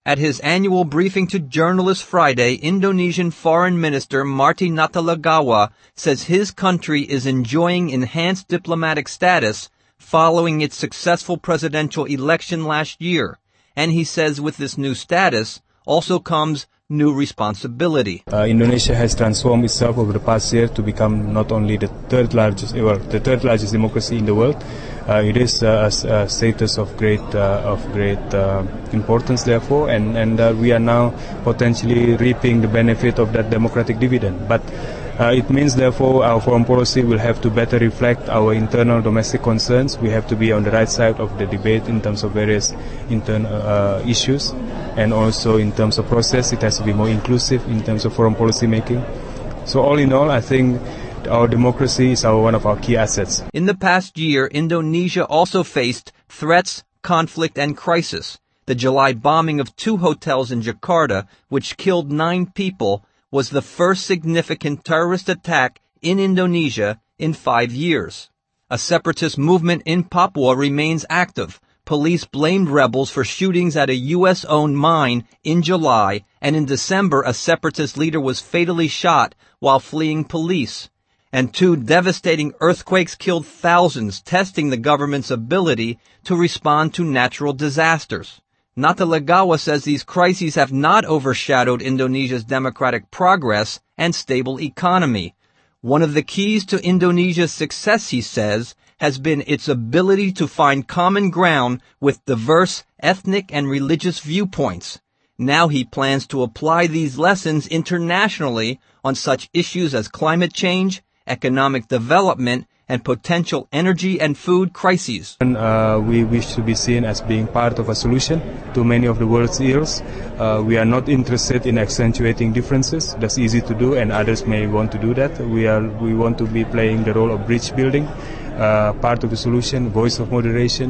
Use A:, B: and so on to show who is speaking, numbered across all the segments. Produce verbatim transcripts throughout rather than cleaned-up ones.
A: At his annual briefing to journalists Friday, Indonesian Foreign Minister Marty Natalegawa says his country is enjoying enhanced diplomatic status following its successful presidential election last year. And he says with this new status also comes new responsibility.
B: Uh, Indonesia has transformed itself over the past year to become not only the third largest, well, the third largest democracy in the world. Uh, it is uh, a, a status of great, uh, of great uh, importance, therefore, and and uh, we are now potentially reaping the benefit of that democratic dividend. But Uh, it means, therefore, our foreign policy will have to better reflect our internal domestic concerns. We have to be on the right side of the debate in terms of various internal uh, issues, and also in terms of process, it has to be more inclusive in terms of foreign policy making. So all in all, I think our democracy is our, one of our key assets.
A: In the past year, Indonesia also faced threats, conflict, and crisis. The July bombing of two hotels in Jakarta, which killed nine people, was the first significant terrorist attack in Indonesia in five years. A separatist movement in Papua remains active. Police blamed rebels for shootings at a U S-owned mine in July, and in December a separatist leader was fatally shot while fleeing police. And two devastating earthquakes killed thousands, testing the government's ability to respond to natural disasters. Natalegawa says these crises have not overshadowed Indonesia's democratic progress and stable economy. One of the keys to Indonesia's success, he says, has been its ability to find common ground with diverse ethnic and religious viewpoints. Now he plans to apply these lessons internationally on such issues as climate change, economic development, and potential energy and food crises.
B: And, uh, we wish to be seen as being part of a solution to many of the world's ills. Uh, we are not interested in accentuating differences. That's easy to do, and others may want to do that. We are we want to be playing the role of bridge building, uh, part of the solution, voice of moderation.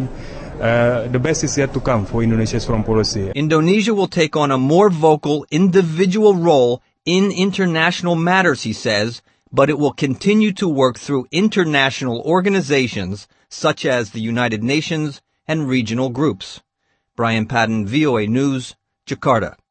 B: Uh, the best is yet to come for Indonesia's foreign policy.
A: Indonesia will take on a more vocal individual role in international matters, he says, but it will continue to work through international organizations such as the United Nations and regional groups. Brian Padden, V O A News, Jakarta.